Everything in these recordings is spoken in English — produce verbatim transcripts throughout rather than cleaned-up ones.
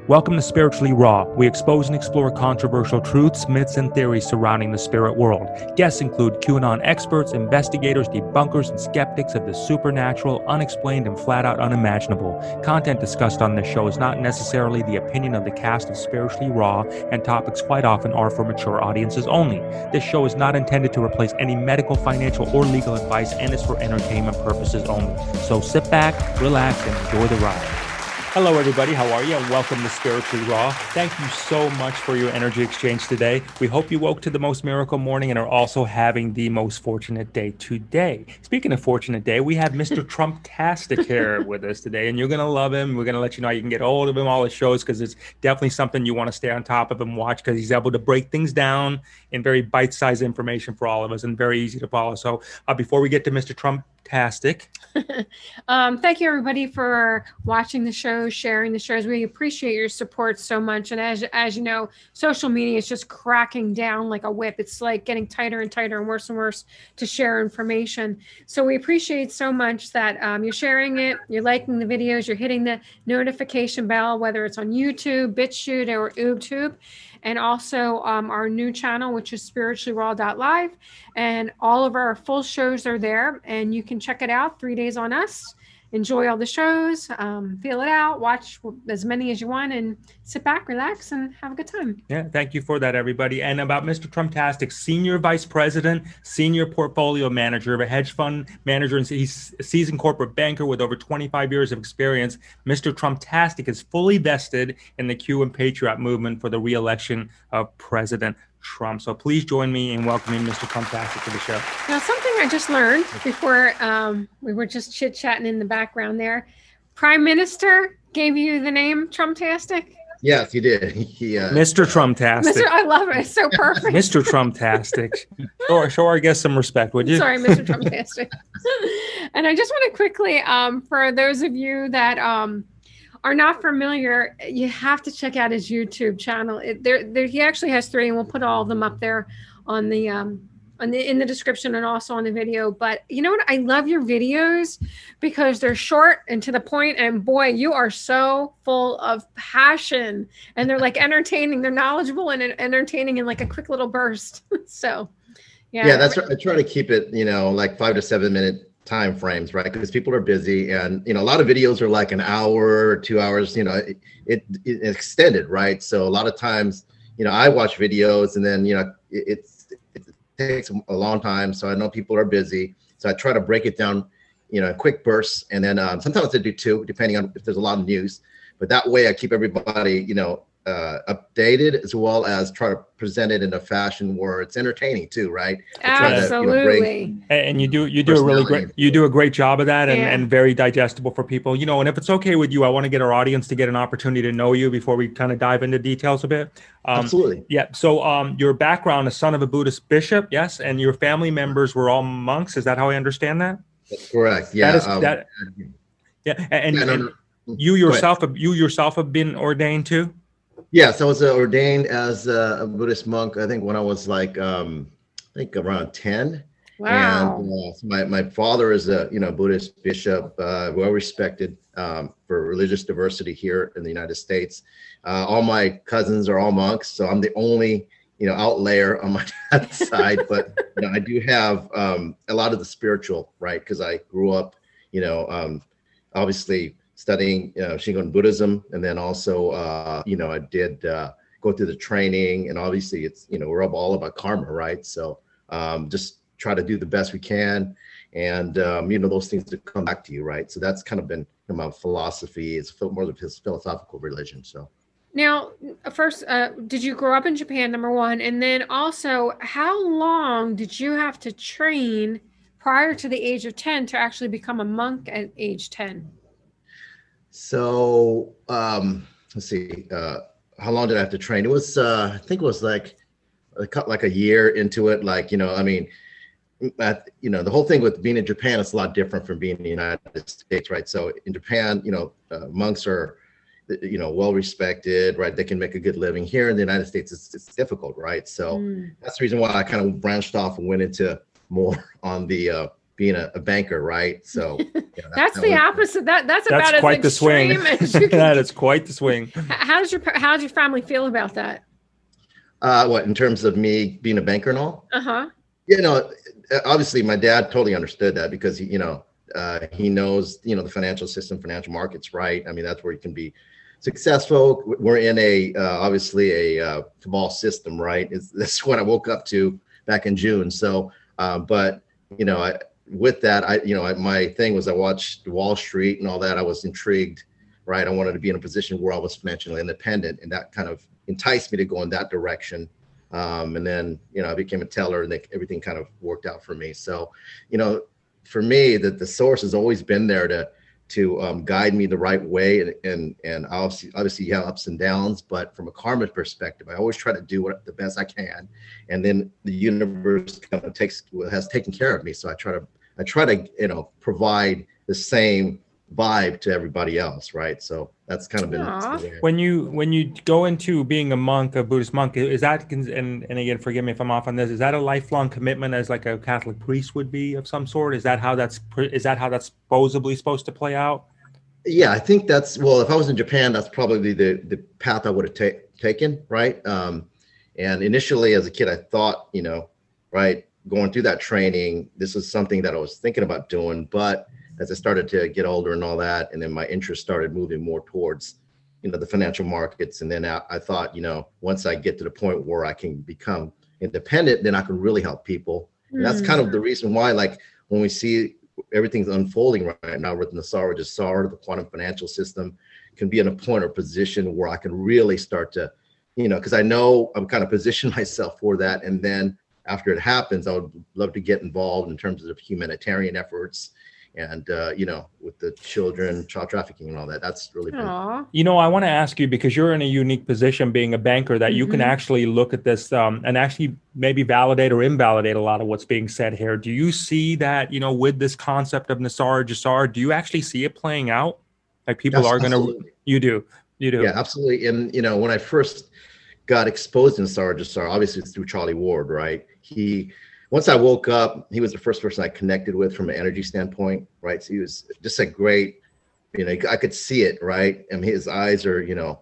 Welcome to Spiritually Raw. We expose and explore controversial truths, myths, and theories surrounding the spirit world. Guests include QAnon experts, investigators, debunkers, and skeptics of the supernatural, unexplained, and flat-out unimaginable. Content discussed on this show is not necessarily the opinion of the cast of Spiritually Raw, and topics quite often are for mature audiences only. This show is not intended to replace any medical, financial, or legal advice and is for entertainment purposes only. So sit back, relax, and enjoy the ride. Hello, everybody. How are you? And welcome to Spiritually Raw. Thank you so much for your energy exchange today. We hope you woke to the most miracle morning and are also having the most fortunate day today. Speaking of fortunate day, we have Mister Trump-tastic here with us today, and you're going to love him. We're going to let you know how you can get a hold of him, all his shows, because it's definitely something you want to stay on top of and watch, because he's able to break things down in very bite-sized information for all of us and very easy to follow. So uh, before we get to Mister Trump, Fantastic. um, thank you, everybody, for watching the show, sharing the shows. We appreciate your support so much. And as as you know, social media is just cracking down like a whip. It's like getting tighter and tighter and worse and worse to share information. So we appreciate so much that um, you're sharing it, you're liking the videos, you're hitting the notification bell, whether it's on YouTube, BitChute, or YouTube. And also um, our new channel, which is spiritually raw dot live. And all of our full shows are there. And you can check it out, Three Days on Us. Enjoy all the shows, um, feel it out, watch as many as you want, and sit back, relax, and have a good time. Yeah, thank you for that, everybody. And about Mister Trump-tastic, Senior Vice President, Senior Portfolio Manager of a hedge fund manager, and he's a seasoned corporate banker with over twenty-five years of experience. Mister Trump-tastic is fully vested in the Q and Patriot movement for the re-election of President Trump. So please join me in welcoming Mister Trump-tastic to the show. Now, something I just learned before um, we were just chit-chatting in the background there. Prime Minister gave you the name Trump-tastic? Yes, he did. He, uh, Mister Trump-tastic. Mister I love it. It's so perfect. Mister Trump-tastic. Show, show our guests some respect, would you? Sorry, Mister Trump-tastic. And I just want to quickly, um, for those of you that um, are not familiar, you have to check out his YouTube channel. It, there, there, he actually has three, and we'll put all of them up there on the um, on the in the description and also on the video. But you know what? I love your videos because they're short and to the point. And boy, you are so full of passion, and they're like entertaining. They're knowledgeable and entertaining in like a quick little burst. So, yeah. Yeah, that's right. I try to keep it, you know, like five to seven minute time frames, right? Because people are busy, and you know, a lot of videos are like an hour or two hours, you know, it, it, it extended, right? So a lot of times, you know, I watch videos and then, you know, it, it's, it takes a long time. So I know people are busy. So I try to break it down, you know, in quick bursts. And then um, sometimes I do two, depending on if there's a lot of news, but that way I keep everybody, you know, uh, updated, as well as try to present it in a fashion where it's entertaining too, right? Absolutely. To, you know, bring and you do you do a really great you do a great job of that, and, yeah. and very digestible for people. You know, and if it's okay with you, I want to get our audience to get an opportunity to know you before we kind of dive into details a bit. Um, Absolutely. Yeah. So um, your background, a son of a Buddhist bishop, yes, and your family members were all monks. Is that how I understand that? That's correct. Yeah. That is, um, that, yeah. And, yeah, no, and no. you yourself, you yourself have been ordained too? Yes, I was uh, ordained as a, a Buddhist monk, I think when I was like, um, I think around ten. Wow. And uh, so my, my father is a, you know, Buddhist bishop, uh, well respected um, for religious diversity here in the United States. Uh, all my cousins are all monks, so I'm the only, you know, outlier on my dad's side. But, you know, I do have um, a lot of the spiritual, right? Because I grew up, you know, um, obviously studying uh, Shingon Buddhism, and then also, uh, you know, I did uh, go through the training, and obviously it's, you know, we're all about karma, right? So um, just try to do the best we can, and um, you know, those things to come back to you, right? So that's kind of been, you know, my philosophy. It's more of his philosophical religion. So now, first, uh, did you grow up in Japan, number one, and then also, how long did you have to train prior to the age of ten to actually become a monk at age ten? So um, let's see, uh, how long did I have to train? It was, uh, I think it was like, like a year into it. Like, you know, I mean, at, you know, the whole thing with being in Japan is a lot different from being in the United States, right? So in Japan, you know, uh, monks are, you know, well respected, right? They can make a good living. Here in the United States, it's, it's difficult, right? So mm. that's the reason why I kind of branched off and went into more on the, uh, being a, a banker, right? So you know, that, that's that the was, opposite. That that's, That's about quite as the swing. extreme as you can. That is quite the swing. How does your how does your family feel about that? Uh, what, in terms of me being a banker and all? Uh huh. You know, obviously my dad totally understood that because he, you know, uh, he knows, you know, the financial system, financial markets, right? I mean, that's where you can be successful. We're in a, uh, obviously a uh, cabal system, right? It's, that's what I woke up to back in June. So, uh, but, you know, I, with that, I, you know, I, my thing was I watched Wall Street and all that. I was intrigued, right? I wanted to be in a position where I was financially independent, and that kind of enticed me to go in that direction. Um, and then, you know, I became a teller, and they, everything kind of worked out for me. So, you know, for me, that the source has always been there to to um, guide me the right way. And and and obviously, obviously, you have ups and downs, but from a karma perspective, I always try to do what the best I can, and then the universe kind of takes has taken care of me. So I try to I try to you know provide the same vibe to everybody else, right? So that's kind of been Aww. When you when you go into being a monk, a Buddhist monk, is that, and and again, forgive me if I'm off on this, is that a lifelong commitment as like a Catholic priest would be of some sort? Is that how that's is that how that's supposedly supposed to play out? Yeah, I think that's, well, if I was in Japan, that's probably the the path I would have ta- taken, right? Um, and initially, as a kid, I thought, you know, right, going through that training, this is something that I was thinking about doing, but as I started to get older and all that, and then my interest started moving more towards, you know, the financial markets. And then I, I thought, you know, once I get to the point where I can become independent, then I can really help people. And mm. that's kind of the reason why, like, when we see everything's unfolding right now with Nassar Jassar, the quantum financial system, can be in a point or position where I can really start to, you know, because I know I'm kind of positioned myself for that. And then after it happens, I would love to get involved in terms of humanitarian efforts. And, uh, you know, with the children, child trafficking and all that, that's really been. Aww. You know, I want to ask you, because you're in a unique position being a banker, that mm-hmm. you can actually look at this um, and actually maybe validate or invalidate a lot of what's being said here. Do you see that, you know, with this concept of Nassar Jassar, do you actually see it playing out? Like people yes, are going to, you do, you do. Yeah, absolutely. And, you know, when I first got exposed to Nassar Jassar, obviously it's through Charlie Ward, right? He, Once I woke up, he was the first person I connected with from an energy standpoint, right? So he was just a great, you know, I could see it, right? I mean, his eyes are, you know,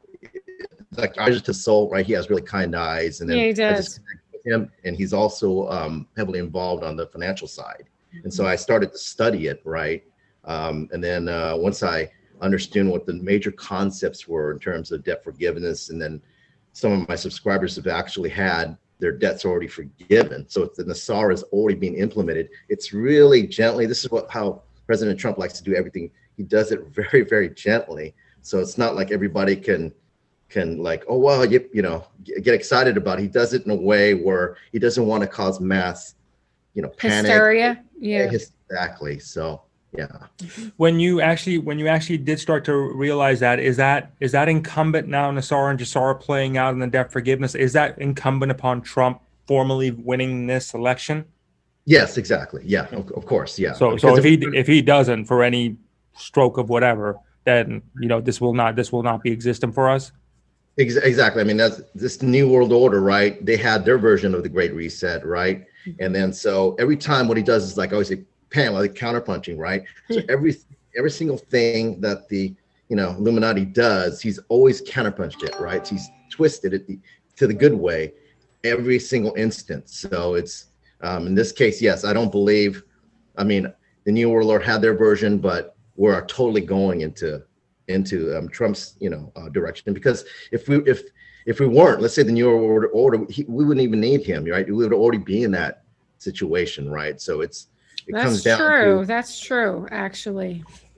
like eyes to soul, right? He has really kind eyes. And then yeah, he does. I just connected with him, and he's also um, heavily involved on the financial side. Mm-hmm. And so I started to study it, right? Um, and then uh, once I understood what the major concepts were in terms of debt forgiveness, and then some of my subscribers have actually had their debts already forgiven. So if the Nassar is already being implemented, it's really gently. This is what how President Trump likes to do everything. He does it very, very gently. So it's not like everybody can can like, oh, well, you, you know, get excited about it. He does it in a way where he doesn't want to cause mass, you know, panic. Hysteria. Yeah. Exactly. So yeah. When you actually when you actually did start to realize that, is that is that incumbent now, Nassar and Jassar playing out in the debt forgiveness? Is that incumbent upon Trump formally winning this election? Yes, exactly. Yeah, of, of course. Yeah. So, so if he if he doesn't, for any stroke of whatever, then you know this will not this will not be existent for us. Exactly. I mean, that's this new world order, right? They had their version of the Great Reset, right? And then so every time what he does is like always say, Pam, like counterpunching, right? So every every single thing that the you know Illuminati does, he's always counterpunched it, right? So he's twisted it the, to the good way every single instance. So it's um, in this case, yes, I don't believe. I mean, the New World Order had their version, but we're totally going into into um, Trump's you know uh, direction, because if we if if we weren't, let's say the New World Order, order he, we wouldn't even need him, right? We would already be in that situation, right? So it's. It That's comes down true. To, That's true. Actually.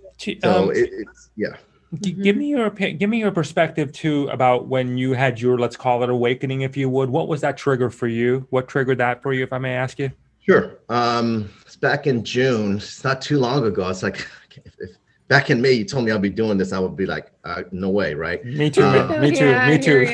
So um, it, it's yeah. Mm-hmm. Give me your give me your perspective too about when you had your, let's call it, awakening, if you would. What was that trigger for you? What triggered that for you, if I may ask you? Sure. Um, it's back in June. It's not too long ago. It's like if, if back in May you told me I'll be doing this, I would be like, uh, no way, right? Me too. Um, me too. Yeah, me too.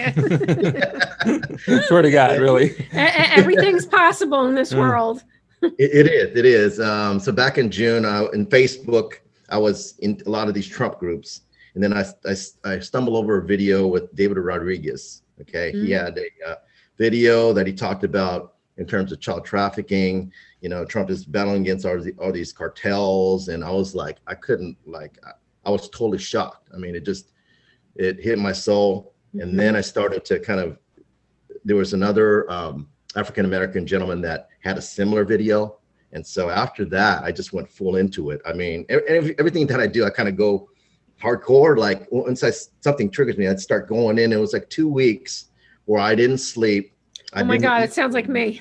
Swear to God, really. Everything's possible in this mm. world. It, it is. It is. Um, so back in June, uh, in Facebook, I was in a lot of these Trump groups, and then I I, I stumbled over a video with David Rodriguez. Okay, mm-hmm. He had a uh, video that he talked about in terms of child trafficking. You know, Trump is battling against all, the, all these cartels. And I was like, I couldn't like, I, I was totally shocked. I mean, it just, it hit my soul. Mm-hmm. And then I started to kind of, there was another um, African-American gentleman that had a similar video. And so after that, I just went full into it. I mean, every, everything that I do, I kind of go hardcore. Like once I, something triggers me, I'd start going in. It was like two weeks where I didn't sleep. I oh my didn't God, eat. it sounds like me.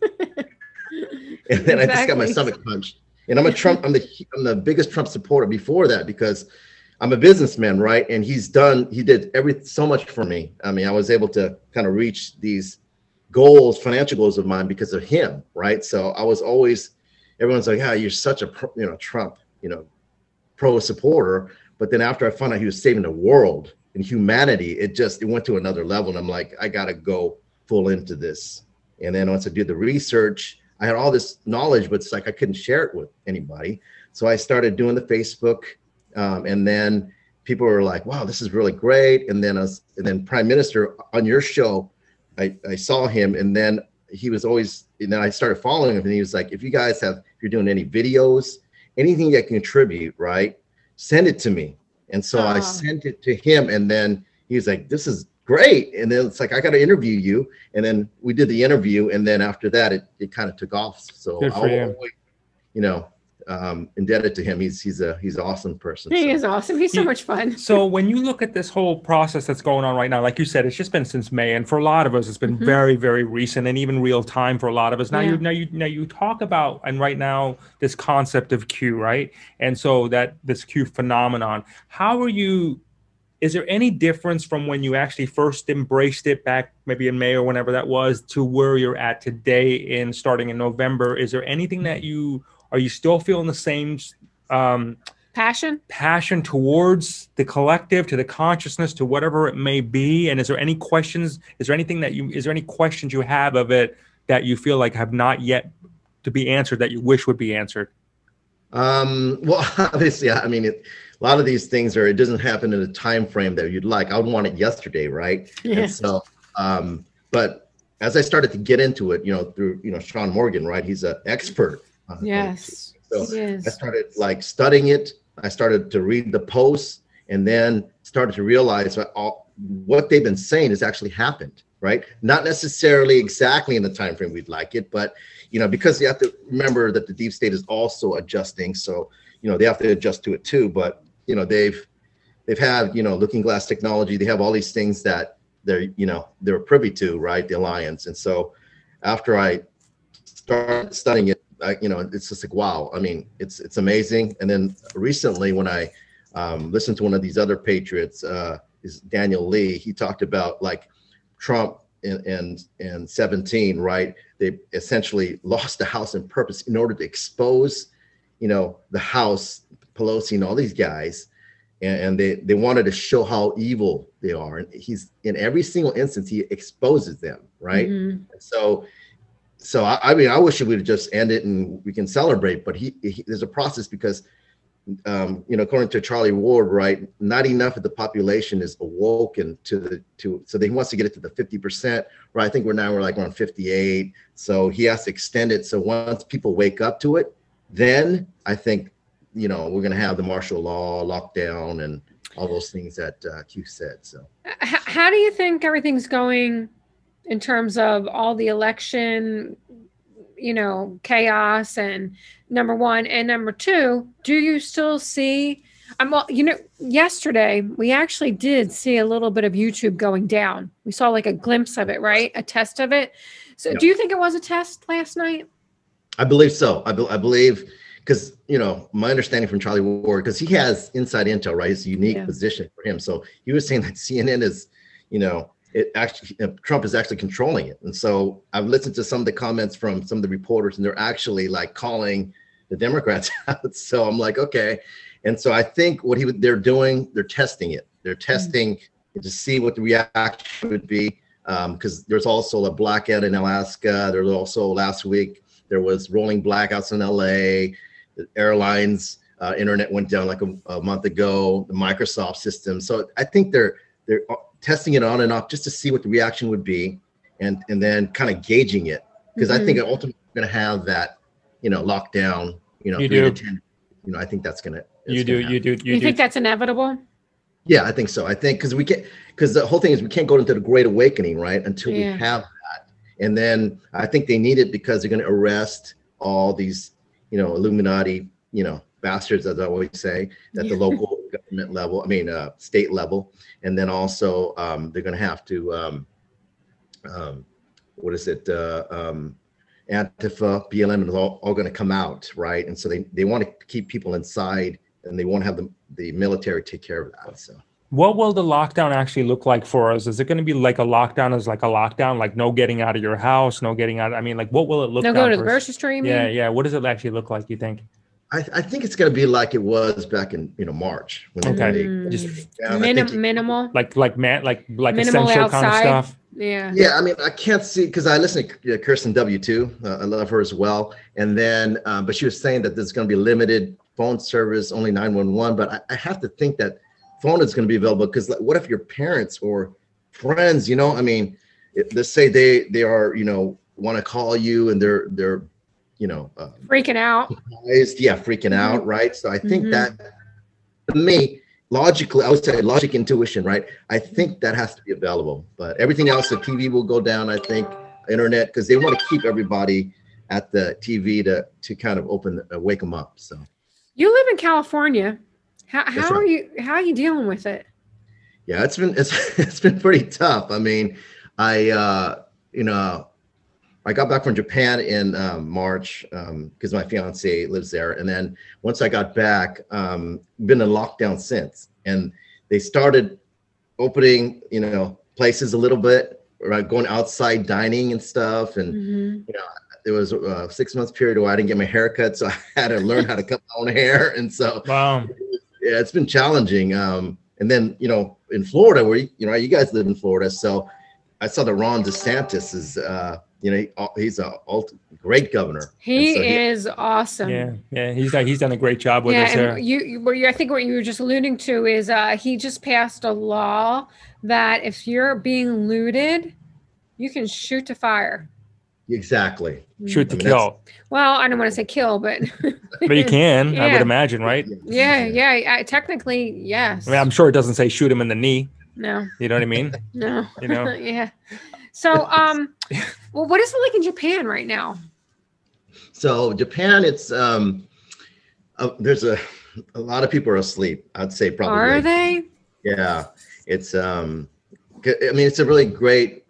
And then exactly. I just got my stomach punched. And I'm a Trump, I'm the I'm the biggest Trump supporter before that because I'm a businessman, right? And he's done, he did every so much for me. I mean, I was able to kind of reach these goals, financial goals of mine because of him, right? So I was always, everyone's like, yeah, you're such a pro, you know, Trump, you know, pro supporter. But then after I found out he was saving the world and humanity, it just, it went to another level. And I'm like, I got to go full into this. And then once I did the research, I had all this knowledge, but it's like I couldn't share it with anybody. So I started doing the Facebook, um, and then people were like, "Wow, this is really great." And then, us, and then Prime Minister on your show, I, I saw him, and then he was always. And then I started following him, and he was like, "If you guys have, if you're doing any videos, anything that can contribute, right, send it to me." And so I sent it to him, and then he was like, "This is great." And then it's like, I got to interview you. And then we did the interview. And then after that, it, it kind of took off. So Good for I'll you. always, you know, um, indebted to him. He's, he's a, he's an awesome person. He so. is awesome. He's so You- much fun. So when you look at this whole process that's going on right now, like you said, it's just been since May, and for a lot of us, it's been Mhm. very, very recent, and even real time for a lot of us. Now Yeah. you, now you, now you talk about, and right now, this concept of Q, right? And so that this Q phenomenon. How are you? Is there any difference from when you actually first embraced it back, maybe in May or whenever that was, to where you're at today, in starting in November? Is there anything that you are you still feeling the same? Um, Passion? passion towards the collective, to the consciousness, to whatever it may be? And is there any questions? Is there anything that you, is there any questions you have of it that you feel like have not yet to be answered that you wish would be answered? Um, well, obviously, I mean, it, a lot of these things are, it doesn't happen in a time frame that you'd like. I would want it yesterday, right? Yeah. And so, um, but as I started to get into it, you know, through, you know, Sean Morgan, right? He's an expert. on- Yes. So He is. I started like studying it. I started to read the posts, and then started to realize that all, what they've been saying has actually happened, right? Not necessarily exactly in the time frame we'd like it, but you know, because you have to remember that the deep state is also adjusting, so you know they have to adjust to it too. But you know, they've they've had you know looking glass technology. They have all these things that they're you know they're privy to, right? The alliance. And so after I started studying it, I, you know, it's just like, wow. I mean, it's it's amazing. And then recently, when I um, listened to one of these other patriots, uh, is Daniel Lee. He talked about like Trump in and and seventeen, right? They essentially lost the House on purpose in order to expose, you know, the House, Pelosi, and all these guys, and, and they they wanted to show how evil they are. And he's in every single instance he exposes them, right? Mhm. So. So I, I mean, I wish it would just end it and we can celebrate. But he, he there's a process because, um, you know, according to Charlie Ward, right, not enough of the population is awoken to the to. So he wants to get it to the fifty percent, right? I think we're now we're like around fifty-eight. So he has to extend it. So once people wake up to it, then I think, you know, we're gonna have the martial law, lockdown, and all those things that uh, Q said. So H- how do you think everything's going in terms of all the election, you know, chaos? And number one, and number two, do you still see, I'm well, you know, yesterday we actually did see a little bit of YouTube going down. We saw like a glimpse of it, right? A test of it. So Yeah. do you think it was a test last night? I believe so. I, be, I believe because, you know, my understanding from Charlie Ward, because he has inside intel, right? It's a unique Yeah. position for him. So he was saying that C N N is, you know, it actually, uh, Trump is actually controlling it. And so I've listened to some of the comments from some of the reporters, and they're actually like calling the Democrats out. So I'm like, okay. And so I think what he would, they're doing, they're testing it. They're testing mm-hmm. to see what the reaction would be. Because um, there's also a blackout in Alaska. There's also last week, there was rolling blackouts in L A. The airlines uh, internet went down like a, a month ago, the Microsoft system. So I think they're they're testing it on and off just to see what the reaction would be, and and then kind of gauging it. because Mhm. I think ultimately we're going to have that, you know, lockdown, you know, You three do. to ten, you know, I think that's going to, You do, you do, you, You do. think that's inevitable? yeah, I think so. I think because we can't, because the whole thing is we can't go into the Great Awakening, right, until we Yeah. have that. And then I think they need it because they're going to arrest all these, you know, Illuminati, you know, bastards, as I always say, at Yeah. the local government level, I mean, uh, state level. And then also um, they're going to have to, um, um, what is it, uh, um, Antifa, B L M, is all, all going to come out, right? And so they, they want to keep people inside, and they won't have the, the military take care of that. So What will the lockdown actually look like for us? Is it going to be like a lockdown as like a lockdown, like no getting out of your house, no getting out? I mean, like what will it look No down go to the for us? grocery store, you mean? Yeah, yeah. What does it actually look like, you think? I, I think it's going to be like it was back in, you know, March when Okay. they, Mm. Just down. I Minim- think it- minimal. like like man like like Minimal essential kind of outside. stuff. Yeah. Yeah, I mean, I can't see because I listen to uh, Kirsten W too. Uh, I love her as well. And then, um, but she was saying that there's going to be limited phone service, only nine one one. But I, I have to think that phone is going to be available because, like, what if your parents or friends, you know, I mean, it, let's say they they are, you know, want to call you and they're they're, you know, uh, Freaking out. surprised, yeah, freaking Mhm. out, right? So I think Mhm. that to me, logically, I would say logic, intuition, right? I think that has to be available, but everything else, the T V will go down. I think internet, because they want to keep everybody at the T V to to kind of open, uh, wake them up. So You live in California. How, That's how are right. you? How are you dealing with it? yeah, it's been it's it's been pretty tough. I mean, I uh, you know. I got back from Japan in um, March because um, my fiance lives there. And then once I got back, um, been in lockdown since. And they started opening, you know, places a little bit, right? Going outside dining and stuff. And, Mhm. you know, there was a six months period where I didn't get my hair cut. So I had to learn how to cut my own hair. And so, Wow. yeah, it's been challenging. Um, and then, you know, in Florida, where, you, you know, you guys live in Florida. So I saw that Ron DeSantis is, uh, you know, he, he's a ult- great governor. He And so is awesome. Yeah, yeah. He's done, he's done a great job with Yeah, us there. and you, you, what you, I think what you were just alluding to is uh, he just passed a law that if you're being looted, you can shoot to fire. Exactly. Shoot to I mean, kill. Well, I don't want to say kill, but But you can, I would Yeah. imagine, right? yeah, yeah. I, technically, yes. I mean, I'm sure it doesn't say shoot him in the knee. no, You know what I mean? no. You know? yeah. So, um, well, what is it like in Japan right now? So Japan, it's um, uh, there's a a lot of people are asleep. I'd say probably. Are they? Yeah, it's um, I mean, it's a really great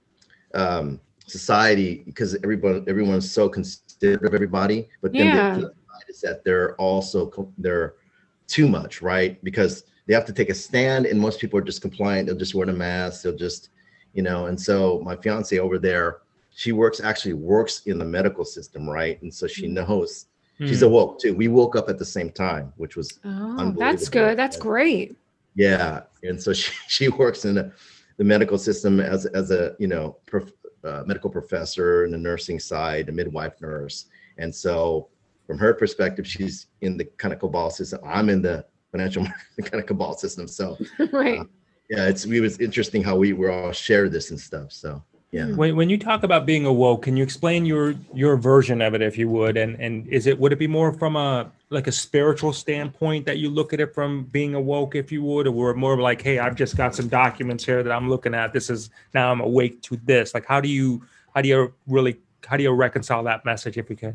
um society because everyone everyone's so considerate of everybody. But then Yeah. the flip side is that they're also co- they're too much, right? Because they have to take a stand, and most people are just compliant. They'll just wear the mask. They'll just, you know. And so my fiance over there, she works actually works in the medical system, right? And so she knows. She's Hmm. awoke too. We woke up at the same time, which was Oh, that's Unbelievable. good. That's great. yeah. And so she, she works in the, the medical system as as a you know prof, uh, medical professor in the nursing side, a midwife nurse. And so from her perspective, she's in the kind of cabal system. I'm in the financial kind of cabal system. So right. uh, yeah, it's it was interesting how we were all share this and stuff. So yeah. When when you talk about being awoke, can you explain your your version of it, if you would? And and is it would it be more from a like a spiritual standpoint that you look at it from being awoke, if you would, or more of like, hey, I've just got some documents here that I'm looking at. This is now I'm awake to this. Like, how do you how do you really how do you reconcile that message, if you can?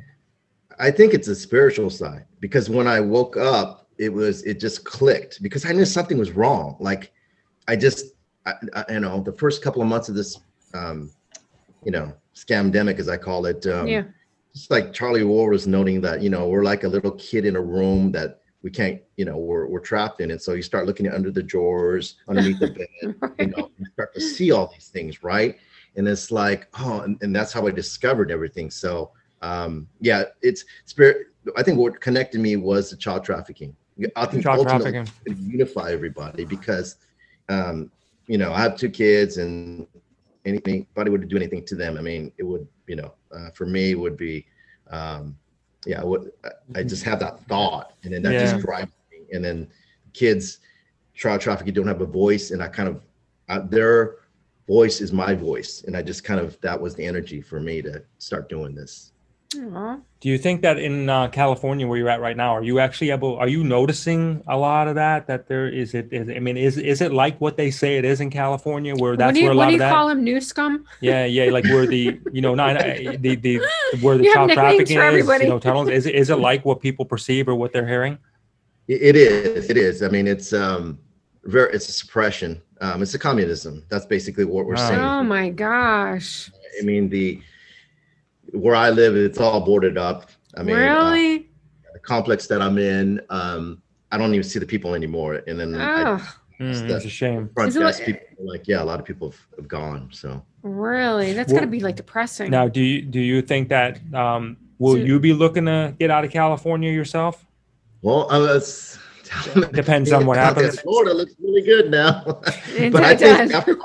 I think it's a spiritual side because when I woke up, it was it just clicked because I knew something was wrong. Like I just I, I, you know the first couple of months of this um, you know scamdemic, as I call it. Um, Yeah. Just like Charlie Ward was noting that you know we're like a little kid in a room that we can't you know we're we're trapped in, and so you start looking at under the drawers, underneath the bed, you know, you start to see all these things, right? And it's like oh, and, and that's how I discovered everything. So. Um, yeah, it's spirit. I think what connected me was the child trafficking. I think Child ultimately trafficking. it unify everybody because, um, you know, I have two kids and anything, anybody would do anything to them. I mean, it would, you know, uh, for me it would be, um, yeah, I would, I just have that thought and then that Yeah. just drives me. And then kids, child trafficking don't have a voice. And I kind of, uh, they're, voice is my voice. And I just kind of, that was the energy for me to start doing this. Aw. Do you think that in uh, California, where you're at right now, are you actually able? Are you noticing a lot of that? That there is it? Is, I mean, is is it like what they say it is in California, where that's what do you, where a what lot do of you that? call him, new scum? Yeah, yeah, like where the you know not the the where the You have child nicknames trafficking for is, everybody. you know, tunnels. Is it is it like what people perceive or what they're hearing? It it is, it is. I mean, it's um, very, it's a suppression. Um, it's a communism. That's basically what we're Wow. saying. Oh my gosh. I mean, the where I live, it's all boarded up. I mean, uh, Really? the complex that I'm in, um, I don't even see the people anymore. And then I, Oh, Mm, the it's a shame. front Is it desk like- people are like, yeah, a lot of people have, have gone. So really? That's Well, gotta be like depressing. Now, do you do you think that um, will So- you be looking to get out of California yourself? well, I was Depends on what out there in happens. Florida looks really good now. It But I does. think after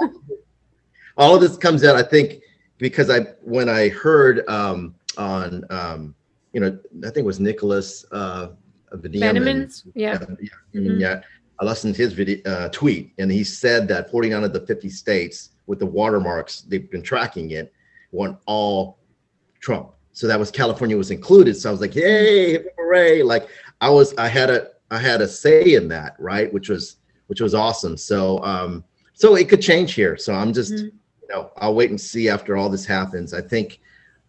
all of this comes out, I think because I when I heard um, on um, you know, I think it was Nicholas uh, Benjamins? Yeah. Yeah, yeah, Mhm. yeah. I listened to his video uh, tweet, and he said that forty-nine of the fifty states with the watermarks, they've been tracking it, want all Trump. So that was California was included. So I was like, yay, hooray! Like I was, I had a, I had a say in that, right? Which was, which was awesome. So, um, so it could change here. So I'm just, Mhm. you know, I'll wait and see after all this happens. I think,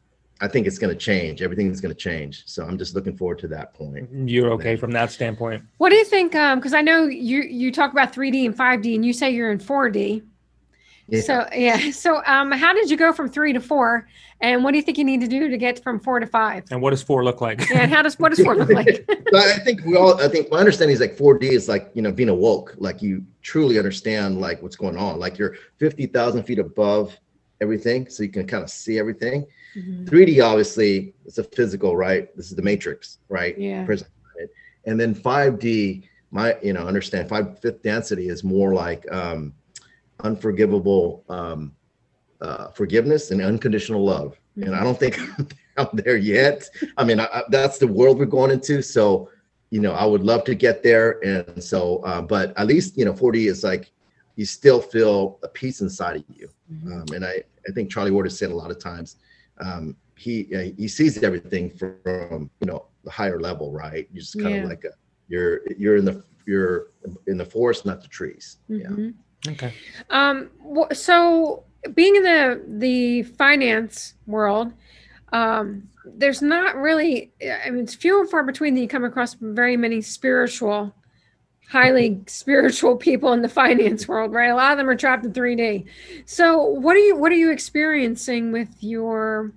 I think it's going to change. Everything's going to change. So I'm just looking forward to that point. You're okay from that standpoint. What do you think? Um, because I know you you talk about three D and five D, and you say you're in four D. Yeah. So yeah. So um, how did you go from three to four? And what do you think you need to do to get from four to five? And what does four look like? Yeah. And how does what does four look like? But I think we all, I think my understanding is like four D is like, you know, being awoke, like you truly understand like what's going on. Like you're fifty thousand feet above everything. So you can kind of see everything. Mhm. three D, obviously, it's a physical, right? This is the matrix, right? Yeah. Present. Right? And then five D, my, you know, understand five fifth density is more like um, unforgivable um, uh, forgiveness and unconditional love. And I don't think I'm there yet. I mean, I, I, that's the world we're going into. So, you know, I would love to get there. And so, uh, but at least, you know, four D is like, you still feel a peace inside of you. Mhm. Um, and I, I think Charlie Ward has said a lot of times, um, he uh, he sees everything from, you know, the higher level, right? You're just kind Yeah. of like a, you're, you're in the, you're in the forest, not the trees. Yeah. Mhm. Okay. Um, wh- so being in the the finance world, um, there's not really. I mean, it's few and far between that you come across very many spiritual, highly spiritual people in the finance world, right? A lot of them are trapped in three D. So, what are you what are you experiencing with your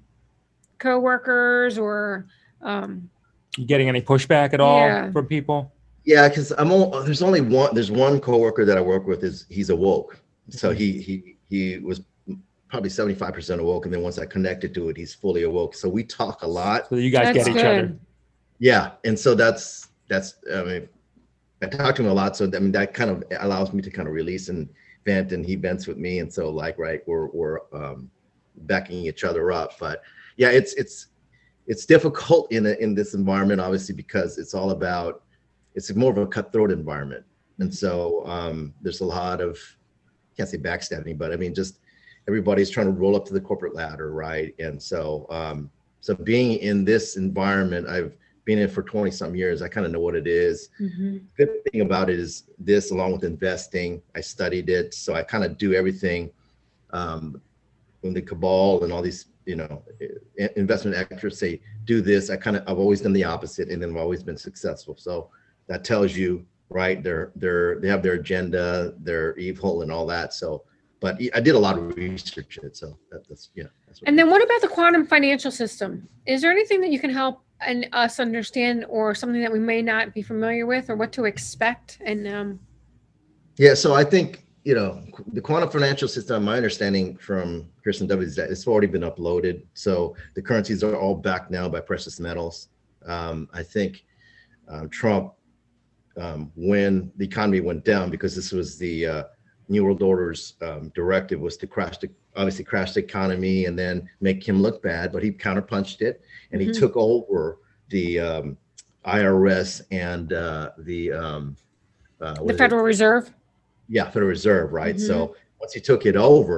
coworkers or? Um, You getting any pushback at all Yeah. from people? Yeah, because I'm all, there's only one there's one coworker that I work with is he's awoke. So he he he was probably seventy-five percent awoke, and then once I connected to it, he's fully awoke. So we talk a lot. So you guys That's get each good. other. Yeah, and so that's that's I mean I talk to him a lot. So I mean that kind of allows me to kind of release and vent, and he vents with me, and so like right we're we're um, backing each other up. But yeah, it's it's it's difficult in a, in this environment, obviously, because it's all about it's more of a cutthroat environment. And so um, there's a lot of, can't say backstabbing, but I mean, just everybody's trying to roll up to the corporate ladder, right? And so, um, so being in this environment, I've been in it for twenty some years. I kind of know what it is. mhm. Good thing about it is this, along with investing, I studied it. So I kind of do everything. Um, when the cabal and all these, you know, i- investment experts say, do this, I kind of, I've always done the opposite, and then I've always been successful. So that tells you, right? They're, they're, they have their agenda, they're evil and all that. So, but I did a lot of research in it. So that, that's, yeah. That's what And then what about the quantum financial system? Is there anything that you can help and us understand or something that we may not be familiar with or what to expect? And um, Yeah, so I think, you know, the quantum financial system, my understanding from Kirsten W is that it's already been uploaded. So the currencies are all backed now by precious metals. Um, I think um, Trump, um, when the economy went down, because this was the uh, New World Order's um, directive was to crash the, obviously crash the economy and then make him look bad, but he counterpunched it and he Mhm. took over the um, I R S and uh, the um, uh, what the is it? Federal Reserve. Yeah, Federal Reserve, right? Mhm. So once he took it over,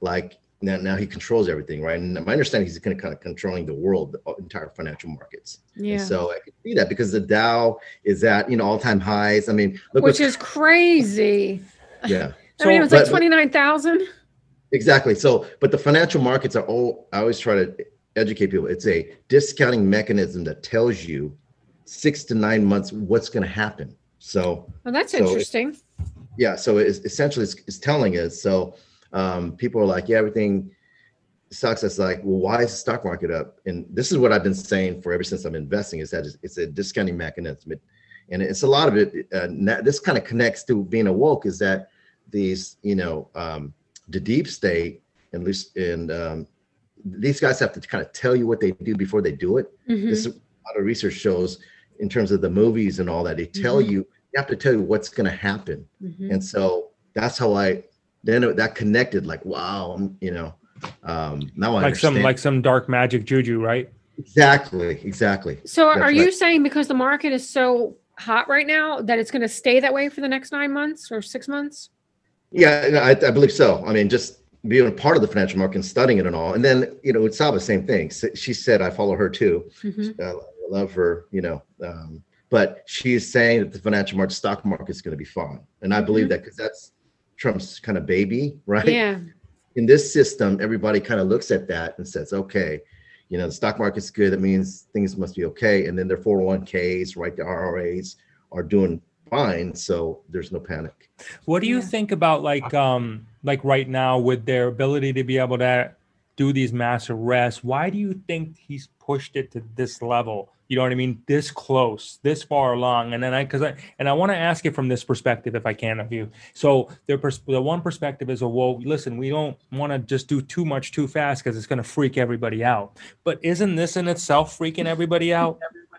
like now, now he controls everything, right? And my understanding, he's kind of kind of controlling the world, the entire financial markets. Yeah. And so I can see that because the Dow is at, you know, all time highs. I mean, look which what's- is crazy. Yeah. I mean, it was like but- twenty-nine thousand. Exactly. So, but the financial markets are all, I always try to educate people. It's a discounting mechanism that tells you six to nine months what's going to happen. So, Well, that's so interesting. yeah. So it's essentially it's, it's telling us. So um, people are like, yeah, everything sucks. It's like, well, why is the stock market up? And this is what I've been saying for ever since I'm investing is that it's, it's a discounting mechanism. It, and it's a lot of it. Uh, this kind of connects to being awoke is that these, you know, um, the deep state, at least, and um, these guys have to kind of tell you what they do before they do it. Mhm. This is a lot of research shows in terms of the movies and all that. They tell Mhm. you, you have to tell you what's going to happen. Mhm. And so that's how I, then it- that connected like, wow, I'm, you know, um, now I Like understand. some like some dark magic juju, right? Exactly, exactly. So are That's you right. saying because the market is so hot right now that it's going to stay that way for the next nine months or six months? Yeah, I, I believe so. I mean, just being a part of the financial market and studying it and all. And then, you know, Utsaba, same thing. S- She said, I follow her too. Mhm. Uh, I love her, you know, um, but she's saying that the financial market, stock market is going to be fine. And I believe Mhm. that because that's Trump's kind of baby, right? Yeah. In this system, everybody kind of looks at that and says, okay, you know, the stock market's good. That means things must be okay. And then their four oh one Ks, right, the R R As are doing fine. So there's no panic. What do you Yeah. think about like um like right now with their ability to be able to do these mass arrests? Why do you think he's pushed it to this level? You know what I mean? This close, this far along, and then I because I and I want to ask it from this perspective, if I can, of you. So their pers- the one perspective is, oh, well, listen, we don't want to just do too much too fast because it's going to freak everybody out. But isn't this in itself freaking everybody out?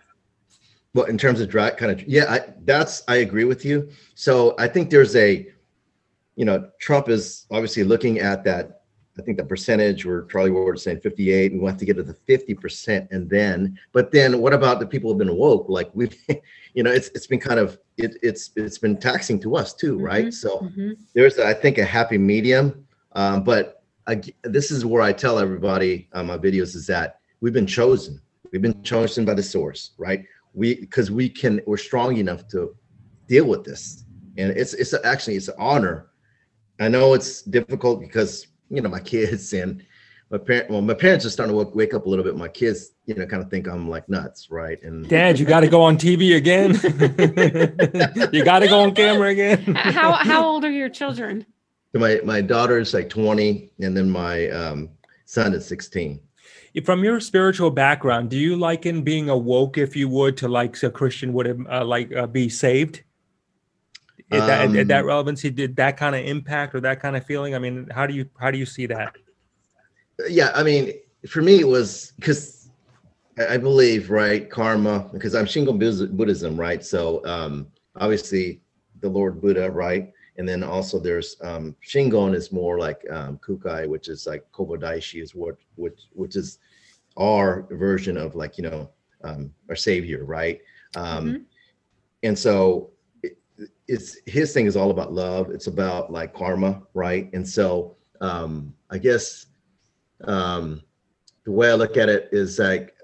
Well, in terms of drag kind of, yeah, I, that's, I agree with you. So I think there's a, you know, Trump is obviously looking at that, I think the percentage where Charlie Ward is saying fifty-eight, we want to get to the fifty percent. And then, but then what about the people who have been woke? Like we, you know, it's, it's been kind of, it, it's, it's been taxing to us too, right? Mhm. So Mhm. there's, I think, a happy medium. Um, but I, this is where I tell everybody on my videos is that we've been chosen. We've been chosen by the source, right? We, because we can, we're strong enough to deal with this. And it's, it's actually, it's an honor. I know it's difficult because, you know, my kids and my parent, well, my parents are starting to wake, wake up a little bit. My kids, you know, kind of think I'm like nuts, right? And Dad, you got to go on T V again. You got to go on camera again. How how old are your children? my, my daughter is like twenty and then my um, son is sixteen. From your spiritual background, do you liken being awoke, if you would, to like a Christian would uh, like uh, be saved? Did that, Um, did that relevancy, did that kind of impact or that kind of feeling? I mean, how do you how do you see that? Yeah, I mean, for me, it was because I I believe, right, karma, because I'm Shingon Bus- Buddhism, right? So um, obviously the Lord Buddha, right? And then also there's um, Shingon is more like um, Kukai, which is like Kobodaishi is what, which, which is our version of like, you know, um, our savior, right? Um, Mhm. And so it, it's, his thing is all about love. It's about like karma, right? And so um, I guess um, the way I look at it is like,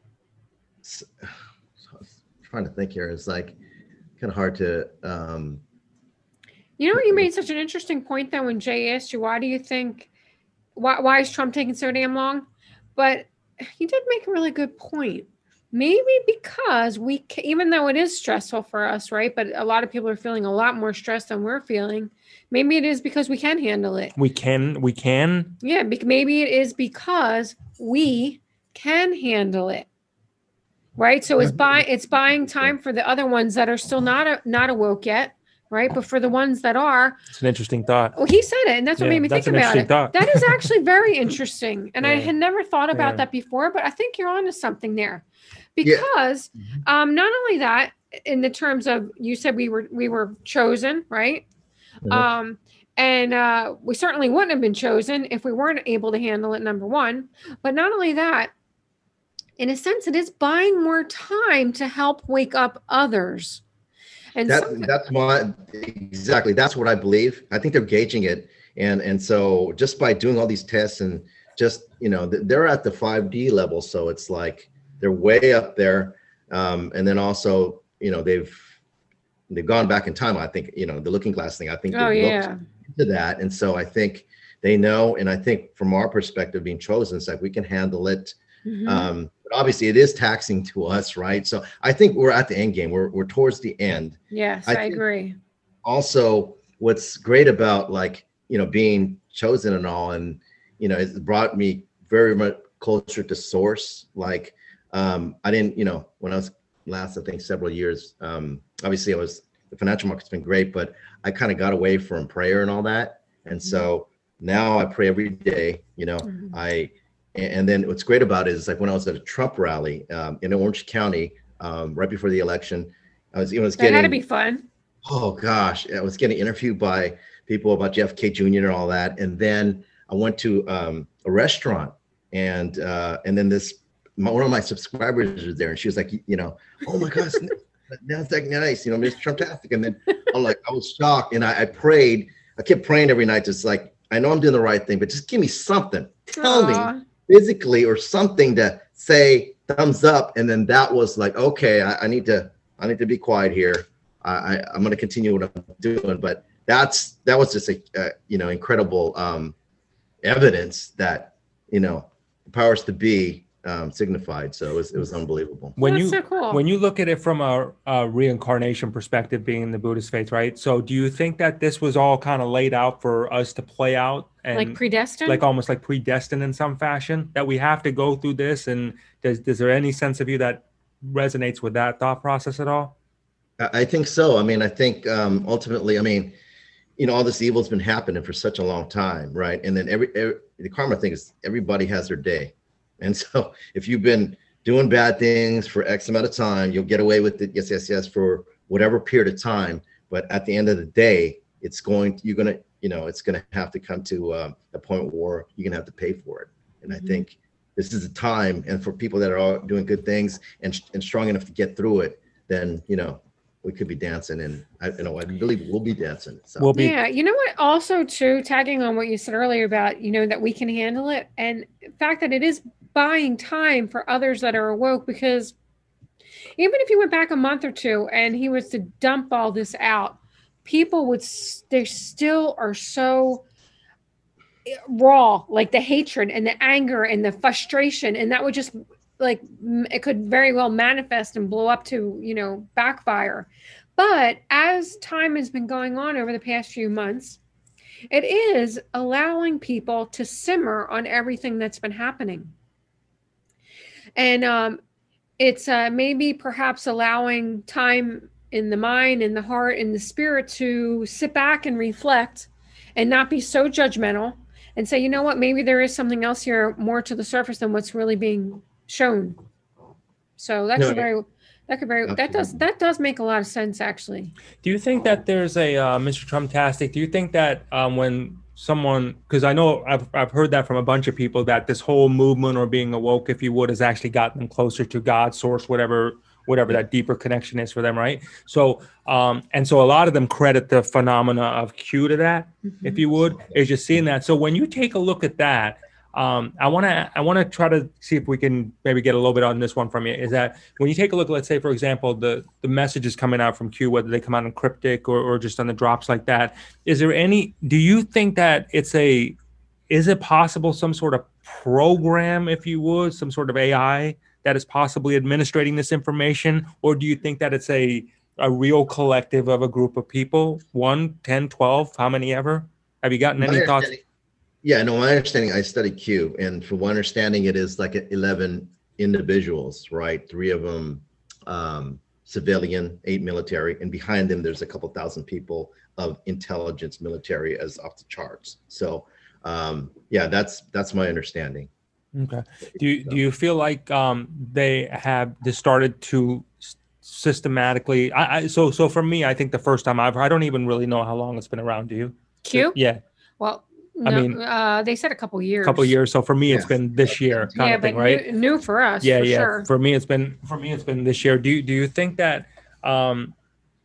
s- trying to think here, it's like kind of hard to, um, You know, you made such an interesting point though when Jay asked you, why do you think, why, why is Trump taking so damn long? But you did make a really good point. Maybe because we, ca- even though it is stressful for us, right? But a lot of people are feeling a lot more stress than we're feeling. Maybe it is because we can handle it. We can, we can. Yeah, bec- maybe it is because we can handle it. Right? So it's buy it's buying time for the other ones that are still not a, not awoke yet, right? But for the ones that are, It's an interesting thought. well, he said it, and that's what Yeah, made me that's think an about interesting it. thought. That is actually very interesting, and I Yeah. had never thought about Yeah. that before. But I think you're onto something there, Yeah. because Mhm. um, not only that, in the terms of you said we were we were chosen, right? Mhm. Um, and uh, we certainly wouldn't have been chosen if we weren't able to handle it. Number one, but not only that. In a sense, it is buying more time to help wake up others. And that, some- that's my, exactly. That's what I believe. I think they're gauging it And and so just by doing all these tests and just, you know, they're at the five D level. So it's like they're way up there. Um, and then also, you know, they've they've gone back in time. I think, you know, the looking glass thing, I think Oh, they've yeah. looked into that. And so I think they know. And I think from our perspective, being chosen, it's like we can handle it. Mhm. Um, but obviously it is taxing to us, right? So I think we're at the end game. We're we're towards the end. Yes, I I, think- agree. Also, what's great about, like, you know, being chosen and all, and, you know, it's brought me very much closer to source. Like, um, I didn't, you know, when I was last, I think several years, um, obviously I was, the financial market's been great, but I kind of got away from prayer and all that. And so now I pray every day, you know, Mhm. I, and then what's great about it is, like, when I was at a Trump rally um, in Orange County, um, right before the election, I was, it was That getting, had to be fun. oh gosh, I was getting interviewed by people about J F K Junior and all that. And then I went to um, a restaurant, and uh, and then this, my, one of my subscribers was there, and she was like, you know, oh my gosh, NASDAQ nice, you know, Mister Trumptastic. And then I'm like, I was shocked, and I, I prayed. I kept praying every night, just like, I know I'm doing the right thing, but just give me something. Tell me Aw. physically or something to say thumbs up. And then that was like, okay, I, I need to, I need to be quiet here. I, I I'm going to continue what I'm doing. But that's, that was just a, uh, you know, incredible um, evidence that, you know, the powers to be um, signified. So it was, it was unbelievable. When That's you so cool. when you look at it from a, a reincarnation perspective, being in the Buddhist faith, right? So do you think that this was all kind of laid out for us to play out, and Like predestined? like almost like predestined in some fashion, that we have to go through this? And does is there any sense of you that resonates with that thought process at all? I I think so. I mean, I think um, ultimately, I mean, you know, all this evil's been happening for such a long time, right? And then every, every the karma thing is everybody has their day. And so if you've been doing bad things for X amount of time, you'll get away with it. Yes, yes, yes, for whatever period of time. But at the end of the day, it's going, you're going to, you know, it's going to have to come to uh, a point where you're going to have to pay for it. And Mhm. I think this is the time. And for people that are all doing good things and, and strong enough to get through it, then, you know, we could be dancing, and I, you know, I believe we'll be dancing. So We'll be Yeah, you know what? Also, too, tagging on what you said earlier about, you know, that we can handle it, and the fact that it is buying time for others that are awoke, because even if you went back a month or two and he was to dump all this out, people would, s- they still are so raw, like the hatred and the anger and the frustration, and that would just like m- it could very well manifest and blow up to, you know, backfire. But as time has been going on over the past few months, it is allowing people to simmer on everything that's been happening. And um, it's uh, maybe perhaps allowing time in the mind, in the heart, in the spirit to sit back and reflect and not be so judgmental and say, you know what, maybe there is something else here more to the surface than what's really being shown. So that No, could very, that could very, that does, absolutely. that does make a lot of sense, actually. Do you think that there's a uh, Mister Trumptastic? Do you think that um, when someone, because I know I've I've heard that from a bunch of people, that this whole movement, or being awoke, if you would, has actually gotten them closer to God, source, whatever whatever that deeper connection is for them, right? So um, and so a lot of them credit the phenomena of Q to that, if you would, is just seeing that. So when you take a look at that, um, I want to I want to try to see if we can maybe get a little bit on this one from you. Is that when you take a look, let's say, for example, the the messages coming out from Q, whether they come out in cryptic or, or just on the drops like that, is there any, do you think that it's a, is it possible some sort of program, if you would, some sort of A I that is possibly administrating this information? Or do you think that it's a, a real collective of a group of people, one, ten, twelve, how many ever? Have you gotten My any thoughts? understanding- Yeah, no, my understanding, I studied Q, and from my understanding, it is like eleven individuals, right? Three of them um, civilian, eight military, and behind them, there's a couple thousand people of intelligence, military, as off the charts. So, um, yeah, that's that's my understanding. Okay. Do you, do you feel like um, they have just started to s- systematically? I, I so so for me, I think the first time I've I don't even really know how long it's been around. Do you? Q? Yeah, Well, I no, mean, uh, they said a couple years. a couple years. So for me, it's Yeah. been this year kind Yeah, of thing, but right? new, new for us, Yeah, for yeah. sure. For me, it's been for me, it's been this year. Do you do you think that um,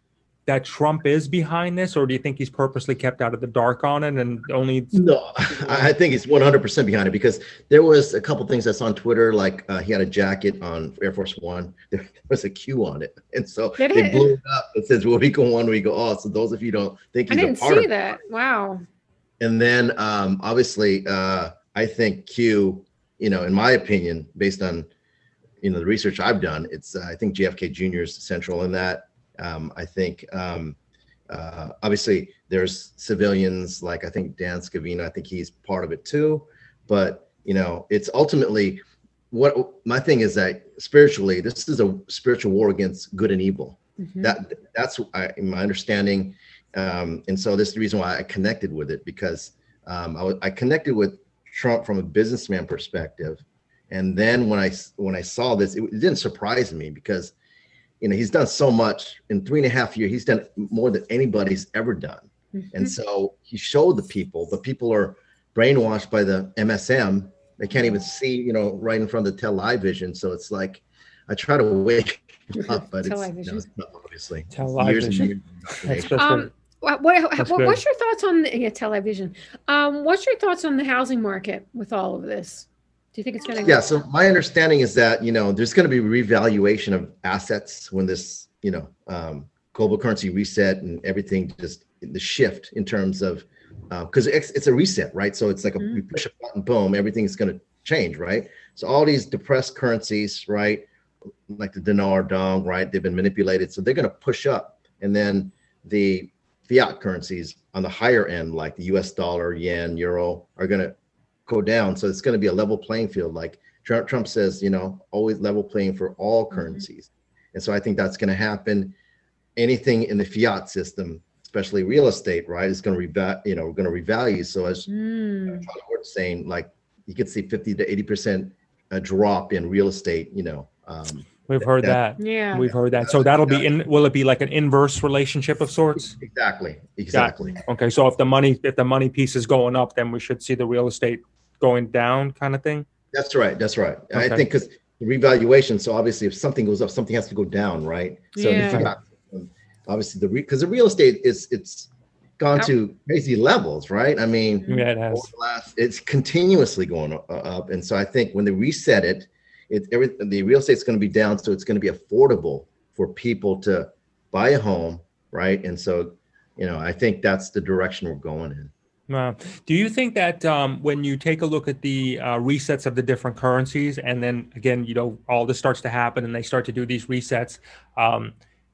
that Trump is behind this, or do you think he's purposely kept out of the dark on it and only? No, I think he's one hundred percent behind it, because there was a couple things I saw on Twitter, like uh, he had a jacket on Air Force One. There was a Q on it, and so Did they it? blew it up. It says Rico One, Rico All. So those of you who don't think I he's didn't a part see of that. it. Wow. And then um, obviously, uh, I think Q, you know, in my opinion, based on you know the research I've done, it's uh, I think J F K Junior is central in that. Um, I think um, uh, obviously there's civilians like I think Dan Scavino. I think he's part of it too. But you know, it's ultimately what my thing is that spiritually, this is a spiritual war against good and evil. Mm-hmm. That that's I, my understanding, um, and so this is the reason why I connected with it, because um, I, w- I connected with Trump from a businessman perspective, and then when I when I saw this, it, it didn't surprise me, because you know, he's done so much in three and a half years. He's done more than anybody's ever done. Mm-hmm. And so he showed the people, the people are brainwashed by the M S M. They can't even see, you know, right in front of the television. So it's like, I try to wake up, but it's, you know, it's not obviously television. Years um, what, what, what what's your thoughts on the yeah, television? Um, what's your thoughts on the housing market with all of this? Do you think it's going to? Yeah. So my understanding is that, you know, there's going to be revaluation of assets when this, you know, um, global currency reset and everything, just the shift in terms of, because uh, it's, it's a reset, right? So it's like a, mm-hmm. we push a button, boom, everything's going to change, right? So all these depressed currencies, right, like the dinar, dong, right, they've been manipulated, so they're going to push up, and then the fiat currencies on the higher end, like the U S dollar, yen, euro, are going to go down. So it's going to be a level playing field. Like Trump, Trump says, you know, always level playing for all currencies. Mm-hmm. And so I think that's going to happen. Anything in the fiat system, especially real estate, right, is going to reva- you know, going to revalue. So as mm. uh, Charlie Ward's saying, like you could see fifty to eighty percent a drop in real estate, you know. Um, We've heard that. that. Yeah. We've heard that. So that'll be in, will it be like an inverse relationship of sorts? Exactly. Exactly. Yeah. Okay. So if the money, if the money piece is going up, then we should see the real estate going down, kind of thing. That's right. That's right. Okay. I think because revaluation. So obviously if something goes up, something has to go down. Right. So yeah. if you got, obviously the, because the real estate is, it's gone to crazy levels, right? I mean, yeah, it has. Last, it's continuously going up. And so I think when they reset it, It, every, the real estate's going to be down, so it's going to be affordable for people to buy a home, right? And so, you know, I think that's the direction we're going in. Uh, do you think that um, when you take a look at the uh, resets of the different currencies, and then again, you know, all this starts to happen and they start to do these resets, um,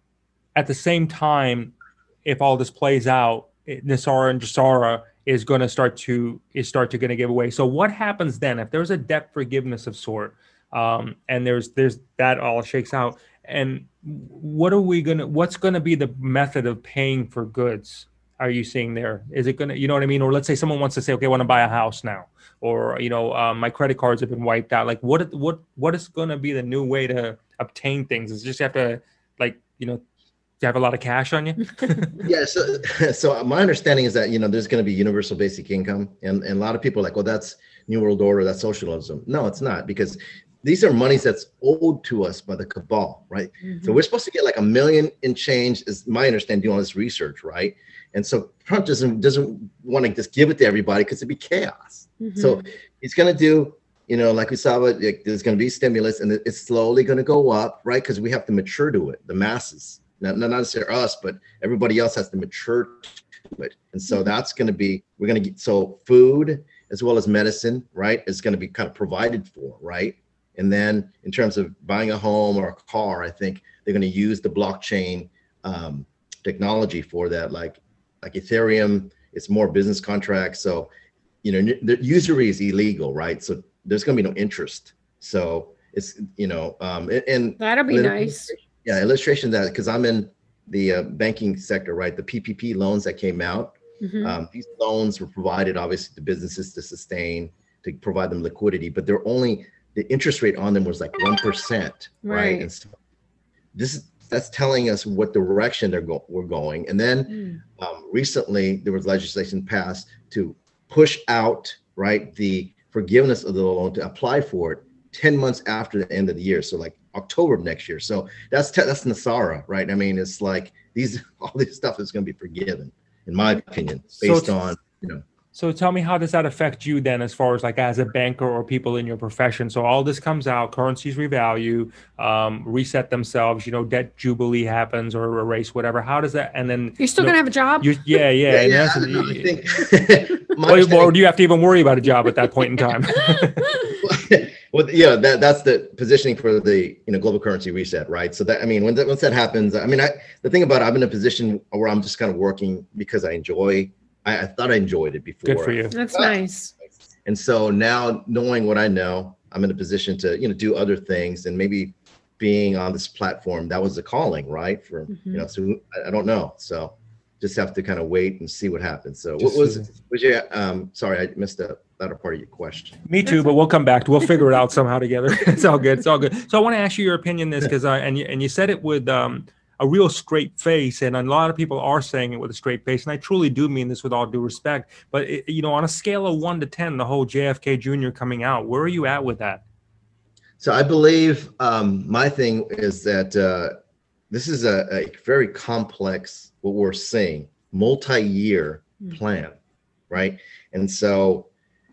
at the same time, if all this plays out, NESARA and GESARA is going to start to is start to going to give away. So what happens then if there's a debt forgiveness of sort? Um, and there's there's that all shakes out. And what are we gonna? What's gonna be the method of paying for goods? Are you seeing there? Is it gonna? You know what I mean? Or let's say someone wants to say, okay, I want to buy a house now, or you know, um, my credit cards have been wiped out. Like, what what what is gonna be the new way to obtain things? Is just you have to, like, you know, to have a lot of cash on you? Yeah. So so my understanding is that, you know, there's gonna be universal basic income, and and a lot of people are like, well, that's New World Order, that's socialism. No, it's not, because these are monies that's owed to us by the cabal, right? Mm-hmm. So we're supposed to get like a million in change, is my understanding, doing all this research, right? And so Trump doesn't doesn't want to just give it to everybody because it'd be chaos. Mm-hmm. So he's going to do, you know, like we saw, like, there's going to be stimulus, and it's slowly going to go up, right? Because we have to mature to it, the masses, not, not necessarily us, but everybody else has to mature to it. And so mm-hmm. that's going to be, we're going to get, so food as well as medicine, right, is going to be kind of provided for, right? And then in terms of buying a home or a car, I think they're going to use the blockchain um, technology for that, like like Ethereum. It's more business contracts. So, you know, the usury is illegal, right? So there's going to be no interest. So it's, you know, um, and, and that'll be nice. Yeah, illustration that, because I'm in the uh, banking sector, right? The P P P loans that came out, mm-hmm. um, these loans were provided obviously to businesses to sustain, to provide them liquidity, but they're only, the interest rate on them was like one percent, right? right? And so this is, that's telling us what direction they're go- we're going. And then mm. um, recently there was legislation passed to push out, right, the forgiveness of the loan, to apply for it ten months after the end of the year. So like October of next year. So that's that's Nasara, right? I mean, it's like these all this stuff is going to be forgiven, in my opinion, based so on you know. So tell me, how does that affect you then, as far as like as a banker or people in your profession? So all this comes out, currencies revalue, um, reset themselves, you know, debt jubilee happens or erase whatever. How does that? And then you're still you know, gonna have a job. You, yeah, yeah. Yeah, yeah, essence, I, I you, think. or, or do you have to even worry about a job at that point in time? Well, yeah, that that's the positioning for the you know global currency reset, right? So that I mean, when that, once that happens, I mean, I the thing about it, I'm in a position where I'm just kind of working because I enjoy. I, I thought I enjoyed it before. Good for you. That's nice. And so now, knowing what I know, I'm in a position to you know do other things, and maybe being on this platform, that was the calling, right? For Mm-hmm. you know, so I, I don't know, so just have to kind of wait and see what happens. So Just what was was your um? Sorry, I missed the latter part of your question. Me too, but we'll come back to. We'll figure it out somehow together. It's all good. It's all good. So I want to ask you your opinion on this, because I and you, and you said it with um, a real straight face, and a lot of people are saying it with a straight face, and I truly do mean this with all due respect. But it, you know, on a scale of one to ten, the whole J F K Junior coming out, where are you at with that? So I believe um, my thing is that uh, this is a, a very complex, what we're seeing, multi-year Mm. plan, right? And so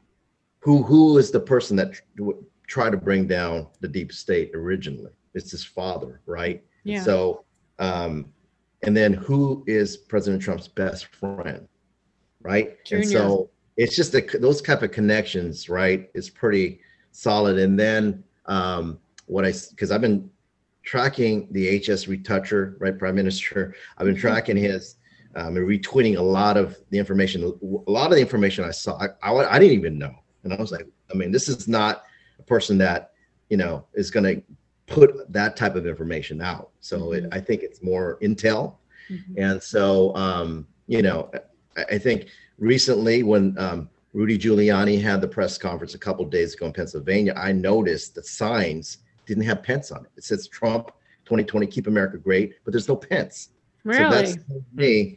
who who is the person that tr- tried to bring down the deep state originally? It's his father, right? Yeah. So, um, and then who is President Trump's best friend, right? Junior. And so it's just the, those type of connections, right? Is pretty solid. And then um, what I, because I've been tracking the H S retoucher, right, Prime Minister. I've been tracking his um, and retweeting a lot of the information. A lot of the information I saw, I, I, I didn't even know. And I was like, I mean, this is not a person that, you know, is going to put that type of information out. So Mm-hmm. it, I think it's more intel. Mhm. And so, um, you know, I, I think recently when um, Rudy Giuliani had the press conference a couple of days ago in Pennsylvania, I noticed the signs didn't have Pence on it. It says Trump twenty twenty, keep America great, but there's no Pence. Really? So that's to me,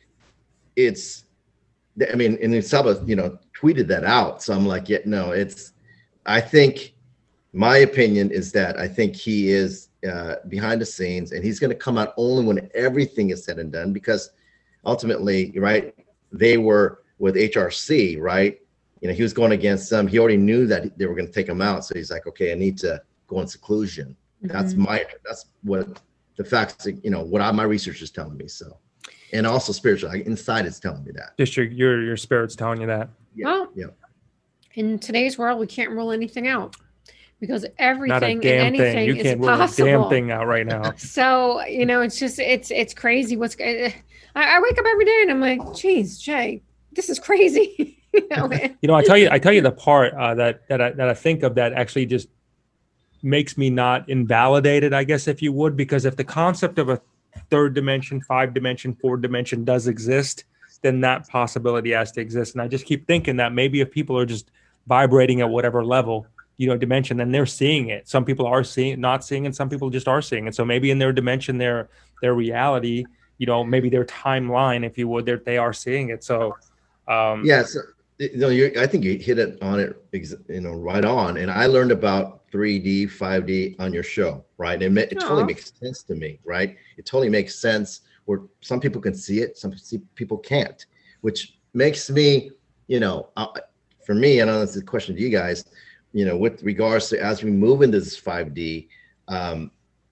it's, I mean, and Saba, you know, tweeted that out. So I'm like, yeah, no, it's, I think my opinion is that I think he is uh, behind the scenes, and he's going to come out only when everything is said and done, because ultimately, right, they were with H R C, right? You know, he was going against them. He already knew that they were going to take him out. So he's like, okay, I need to go in seclusion. That's Mhm. my, that's what the facts, you know, what I, my research is telling me. So, and also spiritual, like, inside it's telling me that. Just your your your spirit's telling you that. Yeah, Well, yeah. in today's world, we can't rule anything out because Not a everything and damn anything thing. You is can't rule a possible. damn thing out right now. So, you know, it's just, it's, it's crazy. What's, I, I wake up every day and I'm like, geez, Jay, this is crazy. You know, You know, I tell you, I tell you the part uh, that that I, that I think of that actually just makes me not invalidated, I guess, if you would, because if the concept of a third dimension, five dimension, four dimension does exist, then that possibility has to exist. And I just keep thinking that maybe if people are just vibrating at whatever level, you know, dimension, then they're seeing it. Some people are seeing, not seeing it. Some people just are seeing it. So maybe in their dimension, their their reality, you know, maybe their timeline, if you would, they they are seeing it. So, um, Yeah, so, you know, you I think you hit it on it, ex- you know, right on. And I learned about three D, five D on your show, right? And it, it totally Aw. makes sense to me, right? It totally makes sense where some people can see it, some see- people can't, which makes me, you know, uh, for me, I know this is a question to you guys, you know, with regards to as we move into this five D, um,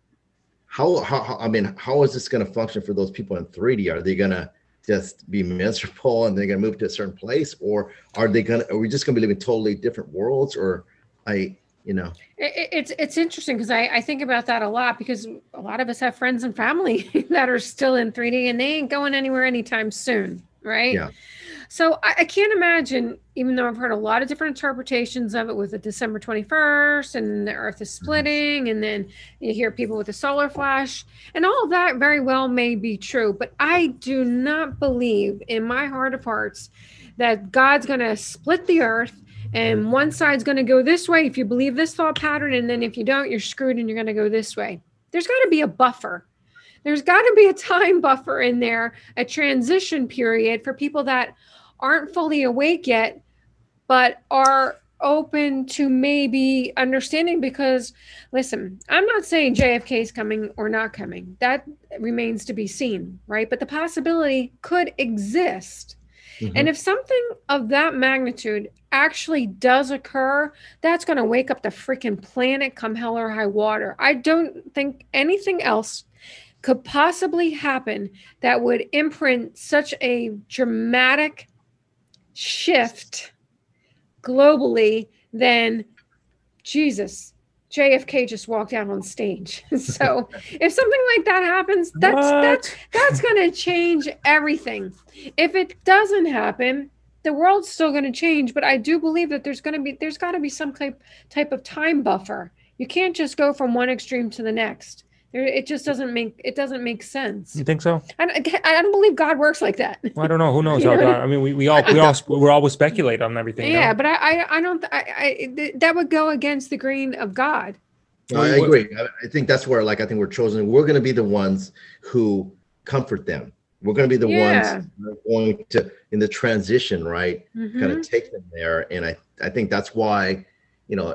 how, how, how I mean, how is this going to function for those people in three D? Are they going to just be miserable and they're going to move to a certain place, or are they going to, are we just going to be living totally different worlds? Or I, you know, It, it's it's interesting because I, I think about that a lot, because a lot of us have friends and family that are still in three D and they ain't going anywhere anytime soon, right? Yeah. So I, I can't imagine, even though I've heard a lot of different interpretations of it with the December twenty-first and the Earth is splitting, and then you hear people with the solar flash, and all of that very well may be true, but I do not believe in my heart of hearts that God's going to split the earth and one side's going to go this way if you believe this thought pattern, and then if you don't, you're screwed and you're going to go this way. There's got to be a buffer. There's got to be a time buffer in there, a transition period for people that aren't fully awake yet, but are open to maybe understanding, because listen, I'm not saying J F K is coming or not coming. That remains to be seen, right? But the possibility could exist. Mhm. And if something of that magnitude actually does occur, that's going to wake up the freaking planet come hell or high water. I don't think anything else could possibly happen that would imprint such a dramatic shift globally than Jesus. J F K just walked out on stage. So if something like that happens, that's What? that's that's going to change everything. If it doesn't happen, the world's still going to change, but I do believe that there's going to be there's got to be some type type of time buffer. You can't just go from one extreme to the next. There, it just doesn't make it doesn't make sense. You think so? I, I don't believe God works like that. Well, I don't know. Who knows? You know? I mean, we, we all we all we're always speculate on everything. you Yeah, know? but I I, I don't I, I th- that would go against the grain of God. No, I agree. I, I think that's where, like, I think we're chosen. We're going to be the ones who comfort them. We're going to be the Yeah. ones who are going to, in the transition, right, Mhm. kind of take them there. And I, I think that's why, you know,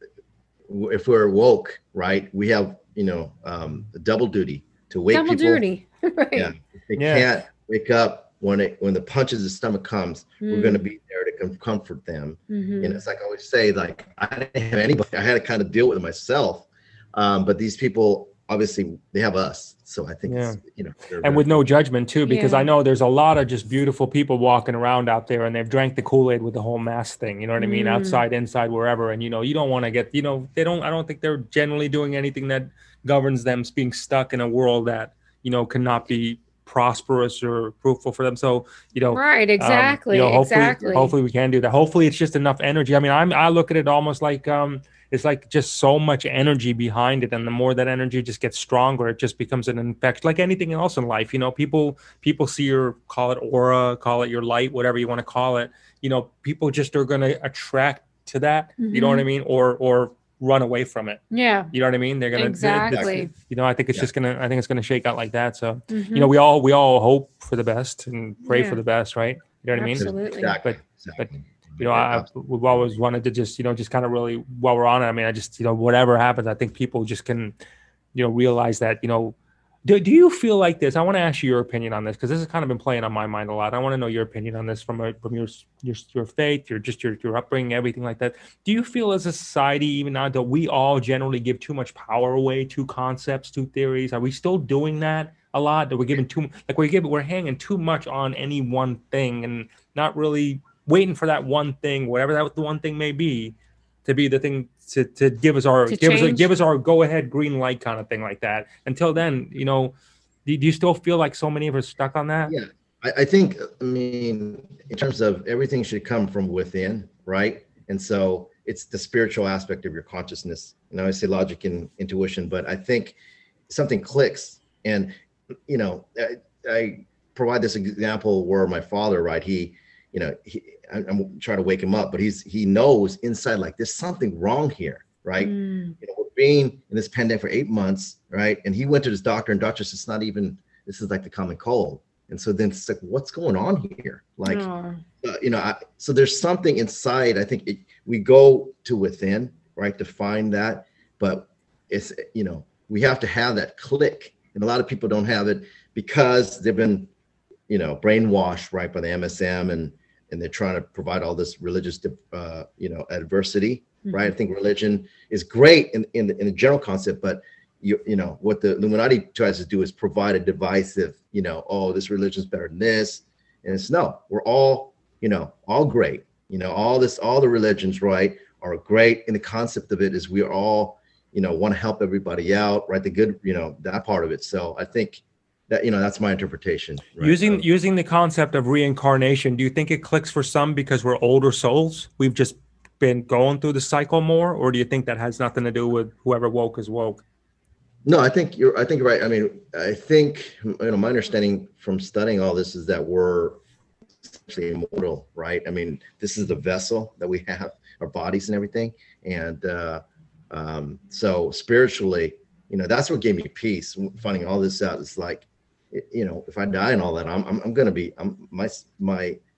if we're woke, right, we have, you know, um, a double duty to wake Double people. duty. Right. Yeah, if they Yeah. can't wake up when it when the punches the stomach comes. We're Mm. going to be there to com- comfort them. Mhm. And it's like I always say, like, I didn't have anybody. I had to kind of deal with it myself. Um, but these people, obviously, they have us. So I think, it's, you know, they're And with no judgment too, because Yeah. I know there's a lot of just beautiful people walking around out there, and they've drank the Kool-Aid with the whole mask thing. You know what I mean? Mm. Outside, inside, wherever. And you know, you don't want to get. You know, they don't. I don't think they're generally doing anything that governs them being stuck in a world that you know cannot be prosperous or fruitful for them. So you know, Right, um, exactly, you know, hopefully, exactly. hopefully we can do that. Hopefully, it's just enough energy. I mean, I'm I look at it almost like um, it's like just so much energy behind it, and the more that energy just gets stronger, it just becomes an infection, like anything else in life. You know, people people see your, call it aura, call it your light, whatever you want to call it. You know, people just are going to attract to that. You know what I Mhm. mean? Or or run away from it. Yeah, You know what I mean? They're gonna exactly. You know, I think it's Yeah. just gonna. I think it's gonna shake out like that. So Mhm. you know, we all we all hope for the best and pray Yeah. for the best, right? You know what I mean? Absolutely. Exactly. But- exactly. You know, I, we've always wanted to just, you know, just kind of really, while we're on it, I mean, I just, you know, whatever happens, I think people just can, you know, realize that, you know, do, do you feel like this? I want to ask you your opinion on this, because this has kind of been playing on my mind a lot. I want to know your opinion on this from a, from your, your, your faith, your, just your, your upbringing, everything like that. Do you feel as a society, even now, that we all generally give too much power away to concepts, to theories? Are we still doing that a lot? That we're giving too, like we're giving, we're hanging too much on any one thing and not really waiting for that one thing, whatever that the one thing may be, to be the thing to, to give us our To give us change? give us our go ahead green light kind of thing like that. Until then, you know, do, do you still feel like so many of us stuck on that? Yeah, I, I think, I mean, in terms of everything should come from within, right? And so it's the spiritual aspect of your consciousness. And I always say logic and intuition, but I think something clicks. And, you know, I, I provide this example where my father, right, he, you know, he, I, I'm trying to wake him up, but he's, he knows inside, like, there's something wrong here, right? Mm. You know, we're being in this pandemic for eight months, right? And he went to his doctor, and doctor says, it's not even, this is like the common cold. And so then it's like, what's going on here? Like, Oh. uh, you know, I, so there's something inside. I think it, we go to within, right, to find that, but it's, you know, we have to have that click. And a lot of people don't have it because they've been, you know, brainwashed, right, by the M S M, and, and they're trying to provide all this religious, uh, you know, adversity, Mhm. right? I think religion is great in, in, the, in the general concept, but you, you know, what the Illuminati tries to do is provide a divisive, you know, oh, this religion's better than this. And it's no, we're all, you know, all great. You know, all this, all the religions, right, are great. And the concept of it is we are all, you know, want to help everybody out, right? The good, you know, that part of it. So I think that, you know, that's my interpretation. Right? Using So- using the concept of reincarnation, do you think it clicks for some because we're older souls? We've just been going through the cycle more, or do you think that has nothing to do with whoever woke is woke? No, I think you're, I think you're right. I mean, I think, you know, my understanding from studying all this is that we're essentially immortal, right? I mean, this is the vessel that we have, our bodies and everything. And uh, um, so spiritually, you know, that's what gave me peace, finding all this out. It's like, you know, if I die and all that, I'm, I'm, I'm going to be, I'm, my, my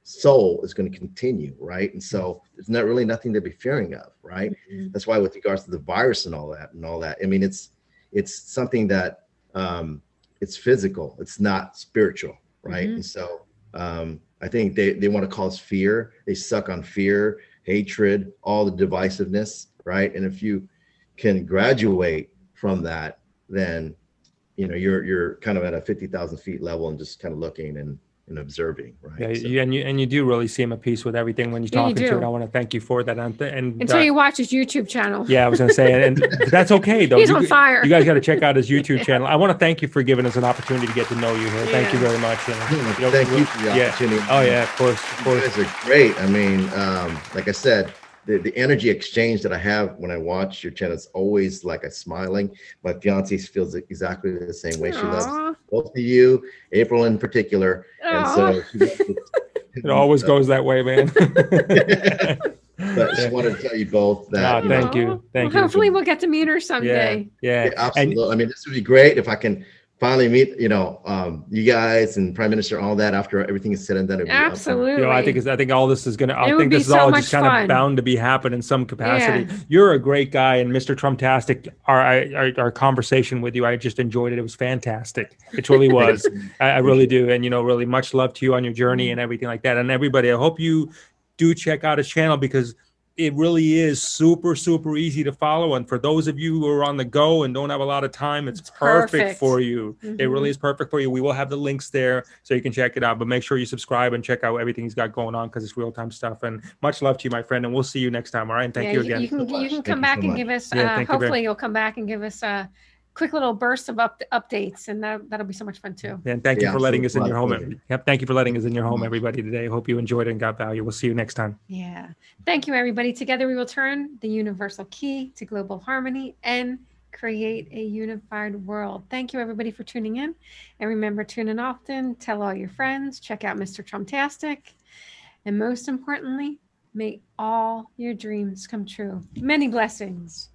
soul is going to continue, right? And so there's not really nothing to be fearing of, right? Mm-hmm. That's why with regards to the virus and all that and all that, I mean, it's it's something that um, it's physical, it's not spiritual, right? Mm-hmm. And so um, I think they, they want to cause fear. They suck on fear, hatred, all the divisiveness, right? And if you can graduate from that, then you know you're you're kind of at a fifty thousand feet level and just kind of looking and and observing, right? Yeah, So- you, and you and you do really seem at peace with everything when you're Yeah, you talking to do. it. I want to thank you for that. And, and Until uh, you watch his YouTube channel. yeah, I was gonna say, and, and that's okay though. He's you, on fire. You guys got to check out his YouTube Yeah. channel. I want to thank you for giving us an opportunity to get to know you here. Thank you Yeah. very much. And, Yeah, you know, thank we- you for the yeah. opportunity. Oh yeah, of course, of You course. guys are great. I mean, um, like I said, the, the energy exchange that I have when I watch your channel is always like a smiling. My fiance feels exactly the same way. She loves Aw. both of you, April in particular. And so she loves it. It always goes that way, man. But I just wanted to tell you both that. Ah, you know, thank you. Aw. Thank well, you. hopefully we'll get to meet her yeah, someday. yeah. yeah, absolutely. I mean, this would be great if I can finally meet, you know, um, you guys and Prime Minister, all that after everything is said and done. It'd be awesome. Absolutely. You know, I think it's, I think all this is gonna. I It would think be this is so all much just kind fun. of bound to be happen in some capacity. Yeah. You're a great guy, and Mister Trumptastic. Our, our our conversation with you, I just enjoyed it. It was fantastic. It truly was. I, I really do, and you know, really much love to you on your journey and everything like that. And everybody, I hope you do check out his channel because it really is super, super easy to follow. And for those of you who are on the go and don't have a lot of time, it's, It's perfect, perfect. for you. It Mhm. really is perfect for you. We will have the links there so you can check it out. But make sure you subscribe and check out everything he's got going on because it's real time stuff. And much love to you, my friend. And we'll see you next time. All right. And thank yeah, you again. You can, so much. you can Thank come you back so and much. give us, Yeah, uh, thank you very- hopefully you'll come back and give us a quick little burst of up, updates. And that, that'll be so much fun too. And thank you Yeah, for letting us in absolutely. your home. My pleasure. Yep. Thank you for letting us in your home, much. everybody, today. Hope you enjoyed it and got value. We'll see you next time. Yeah. Thank you, everybody. Together we will turn the universal key to global harmony and create a unified world. Thank you, everybody, for tuning in. And remember, tune in often, tell all your friends, check out Mister Trumptastic. And most importantly, may all your dreams come true. Many blessings.